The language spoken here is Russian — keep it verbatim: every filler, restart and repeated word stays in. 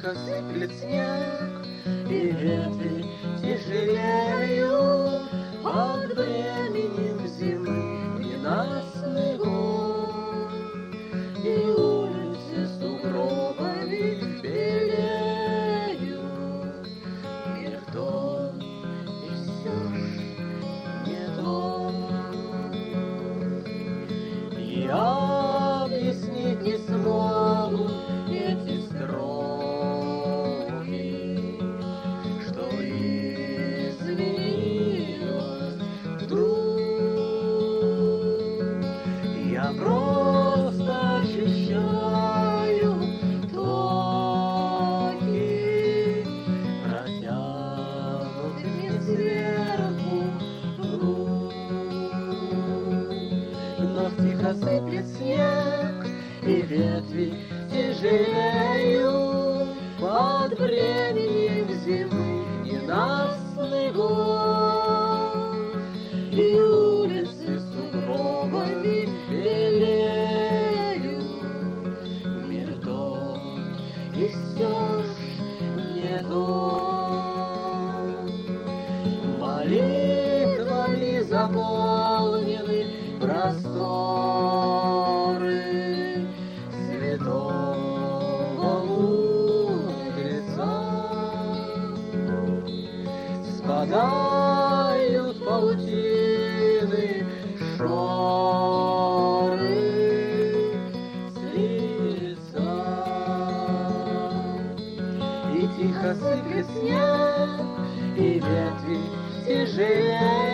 тихо сыплет снег, и ветви тяжелеют под бременем зимы ненастный год, и улицы сугробами белеют. Мир тот, и все ж не тот. Я объяснить не смогу эти строки, что изменилось вдруг. Я просто ощущаю токи, протянутых мне сверху рук. Вновь тихо сыплет снег, и ветви тяжелеют под бременем зимы ненастный год, и улицы сугробами белеют. Мир тот, и все ж не тот. Молитвами заполнены просторы святого мудреца. Спадают паутины шоры с лица, и тихо сыплет снег, и ветви тяжелеют